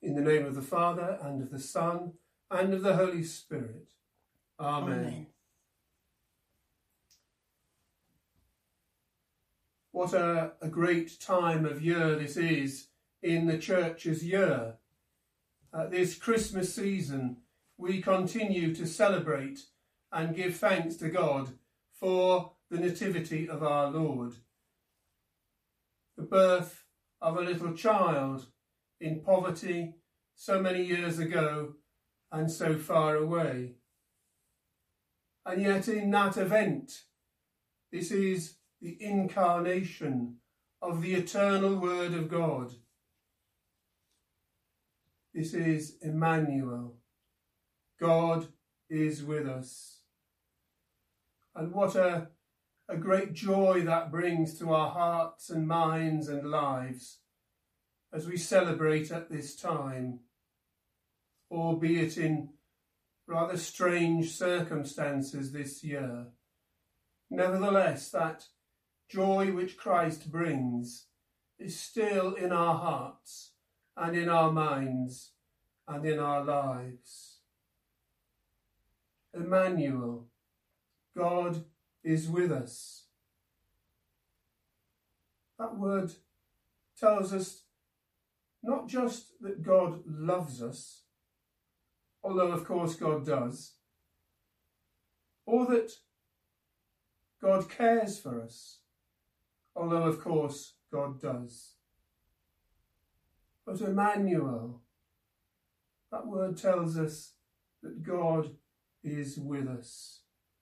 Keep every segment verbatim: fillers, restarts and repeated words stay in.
In the name of the Father, and of the Son, and of the Holy Spirit. Amen. Amen. What a, a great time of year this is in the Church's year. At this Christmas season, we continue to celebrate and give thanks to God for the nativity of our Lord. The birth of a little child in poverty so many years ago and so far away. And yet in that event, this is the incarnation of the eternal Word of God. This is Emmanuel. God is with us. And what a, a great joy that brings to our hearts and minds and lives as we celebrate at this time, albeit in rather strange circumstances this year. Nevertheless, that joy which Christ brings is still in our hearts and in our minds and in our lives. Emmanuel, God is with us. That word tells us not just that God loves us, although of course God does, or that God cares for us, although of course God does. But Emmanuel, that word tells us that God is with us.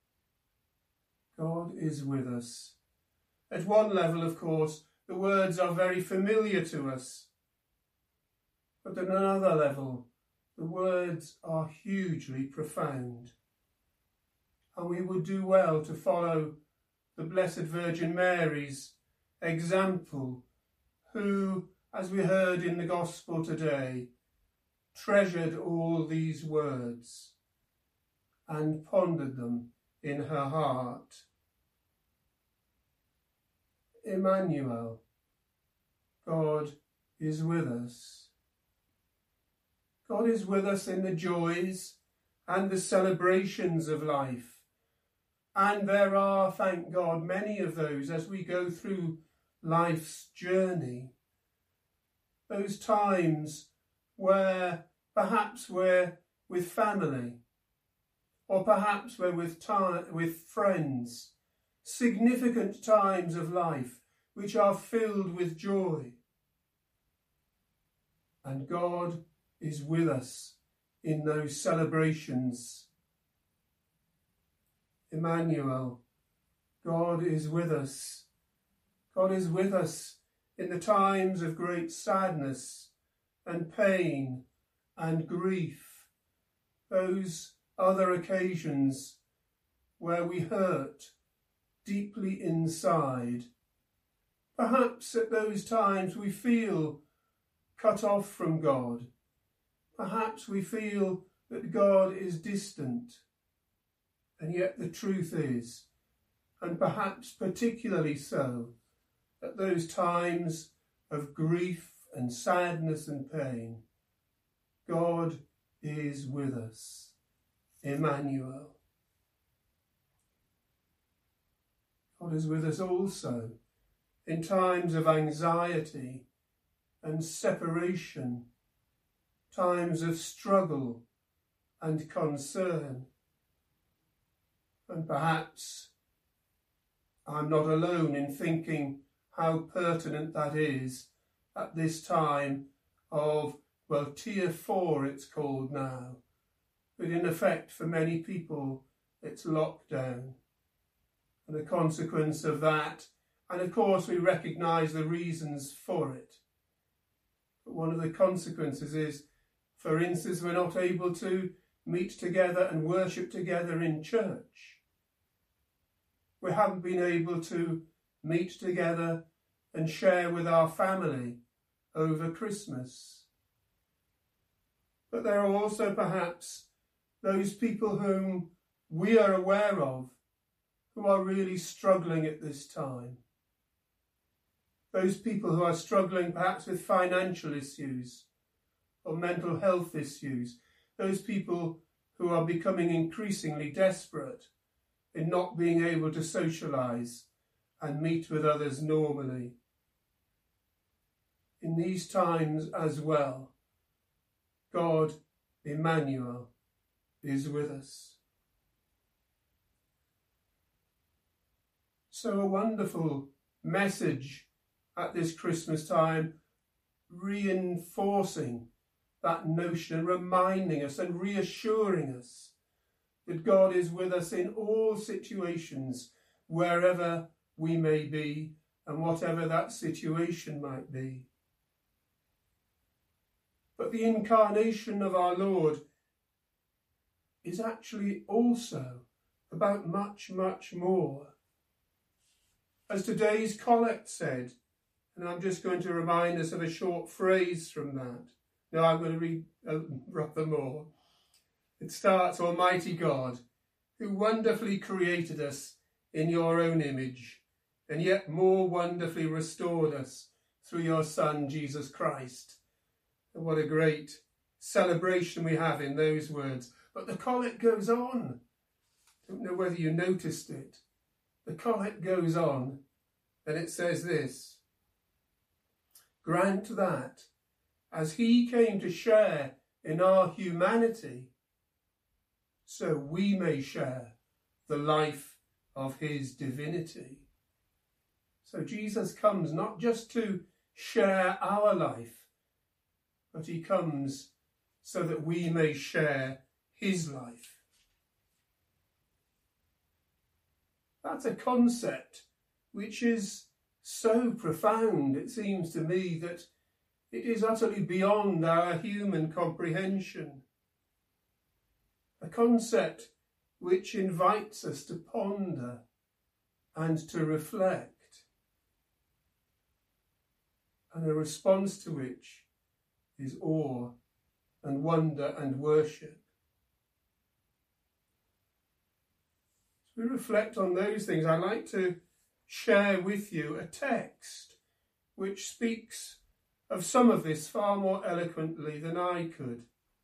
God is with us. At one level, of course, the words are very familiar to us. But at another level, the words are hugely profound. And we would do well to follow the Blessed Virgin Mary's example, who, as we heard in the Gospel today, treasured all these words and pondered them in her heart. Emmanuel, God is with us. God is with us in the joys and the celebrations of life. And there are, thank God, many of those as we go through life's journey. Those times where perhaps we're with family, or perhaps we're with, time, with friends, significant times of life which are filled with joy. And God is with us in those celebrations. Emmanuel, God is with us. God is with us in the times of great sadness and pain and grief, those other occasions where we hurt deeply inside. Perhaps at those times we feel cut off from God. Perhaps we feel that God is distant. And yet the truth is, and perhaps particularly so, at those times of grief and sadness and pain, God is with us. Emmanuel. God is with us also in times of anxiety and separation, times of struggle and concern. And perhaps I'm not alone in thinking how pertinent that is at this time of, well, tier four it's called now. But in effect, for many people, it's lockdown. And the consequence of that, and of course we recognise the reasons for it. But one of the consequences is, for instance, we're not able to meet together and worship together in church. We haven't been able to meet together and share with our family over Christmas. But there are also perhaps those people whom we are aware of who are really struggling at this time. Those people who are struggling perhaps with financial issues, or mental health issues, those people who are becoming increasingly desperate in not being able to socialise and meet with others normally. In these times as well, God, Emmanuel, is with us. So a wonderful message at this Christmas time, reinforcing that notion, reminding us and reassuring us that God is with us in all situations, wherever we may be and whatever that situation might be. But the incarnation of our Lord is actually also about much, much more. As today's collect said, and I'm just going to remind us of a short phrase from that. Now I'm going to read uh, rather more. It starts, Almighty God, who wonderfully created us in your own image, and yet more wonderfully restored us through your Son, Jesus Christ. And what a great celebration we have in those words. But the collect goes on. I don't know whether you noticed it. The collect goes on, and it says this: grant that, as he came to share in our humanity, so we may share the life of his divinity. So Jesus comes not just to share our life, but he comes so that we may share his life. That's a concept which is so profound, it seems to me, that it is utterly beyond our human comprehension. A concept which invites us to ponder and to reflect, and a response to which is awe and wonder and worship. As we reflect on those things, I'd like to share with you a text which speaks of some of this far more eloquently than I could.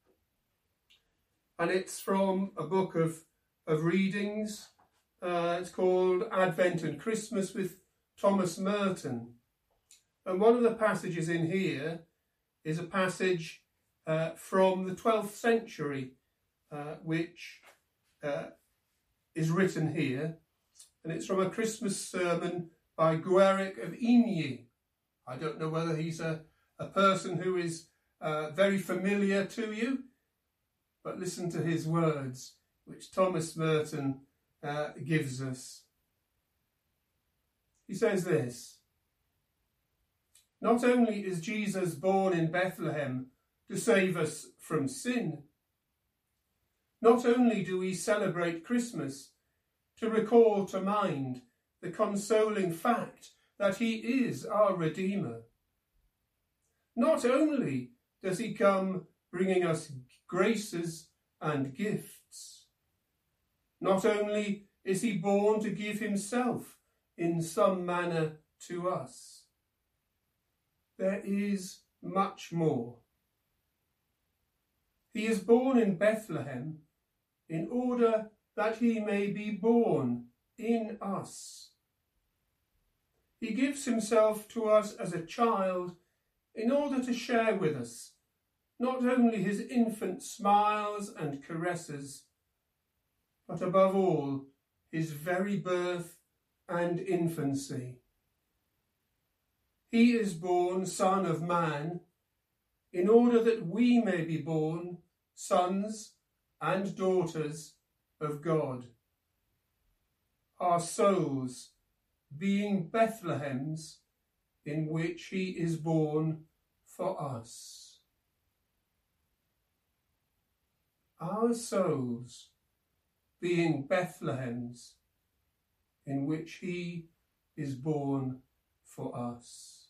And it's from a book of, of readings. Uh, it's called Advent and Christmas with Thomas Merton. And one of the passages in here is a passage uh, from the twelfth century, uh, which uh, is written here. And it's from a Christmas sermon by Gueric of Igny. I don't know whether he's a, a person who is uh, very familiar to you, but listen to his words, which Thomas Merton uh, gives us. He says this: not only is Jesus born in Bethlehem to save us from sin, not only do we celebrate Christmas to recall to mind the consoling fact that he is our Redeemer, not only does he come bringing us graces and gifts, not only is he born to give himself in some manner to us, there is much more. He is born in Bethlehem in order that he may be born in us. He gives himself to us as a child in order to share with us not only his infant smiles and caresses, but above all, his very birth and infancy. He is born Son of Man in order that we may be born sons and daughters of God, our souls being Bethlehems in which he is born for us. Our souls being Bethlehems in which he is born for us.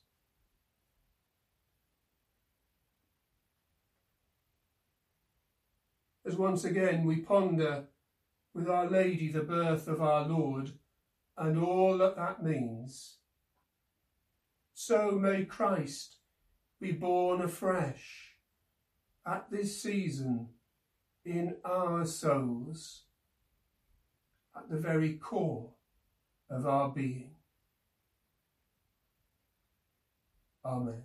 As once again we ponder with Our Lady the birth of our Lord and all that that means, so may Christ be born afresh at this season in our souls, at the very core of our being. Amen.